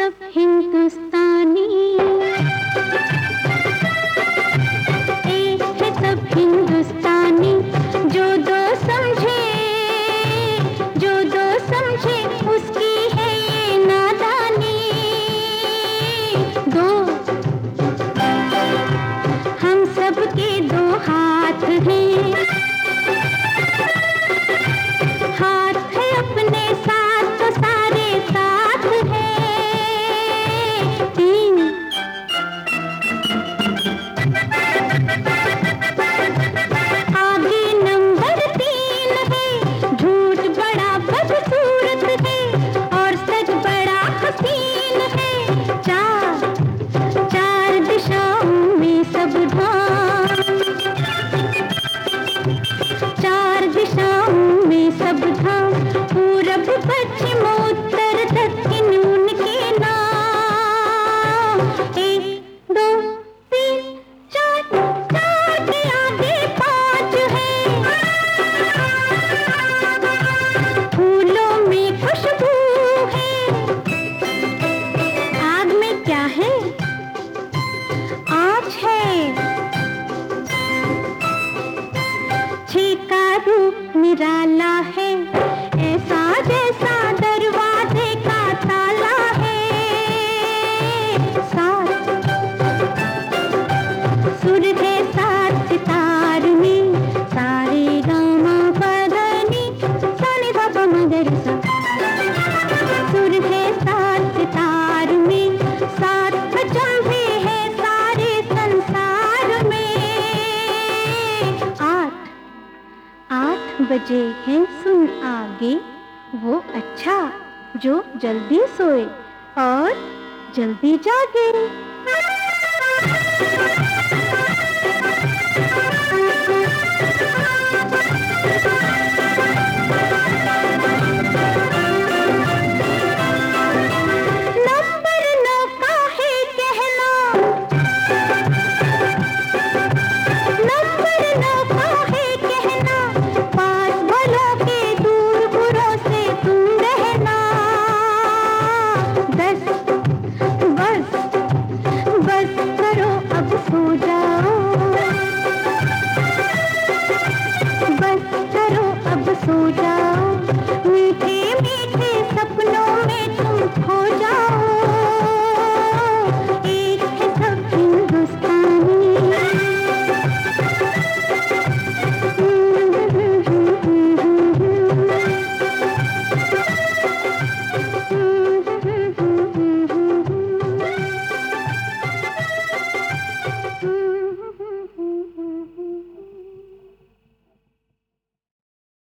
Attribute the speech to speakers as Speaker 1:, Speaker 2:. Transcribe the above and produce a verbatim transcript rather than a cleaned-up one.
Speaker 1: सब हिंदुस्तानी, एक है सब हिंदुस्तानी। जो दो समझे, जो दो समझे उसकी है ये नादानी। दो हम सबके दो हाथ हैं, हाथ है अपने साथ तो सारे साथ हैं। तीन आगे नंबर तीन है, झूठ बड़ा बदसूरत है और सच बड़ा हसीन है। चार चार दिशाओं में सब धाम, चार दिशाओं में सब धाम, पूरब पश्चिम उत्तर दक्षिण उनके नाम। एक दो तीन चार, चार के आगे पाँच है। फूलों में खुशबू है, आग में क्या है? आँच है। छह का रूप निराला है, ऐसा जैसा दरवाजे का ताला है। सात सुर है सात सितार में, सारे गामा पधनी सानी बाबा मगर सा। सुर है सात सितार में, सात खचम्भे है सारे संसार में। आठ आठ बजे है सुन आगे, वो अच्छा जो जल्दी सोए और जल्दी जागे।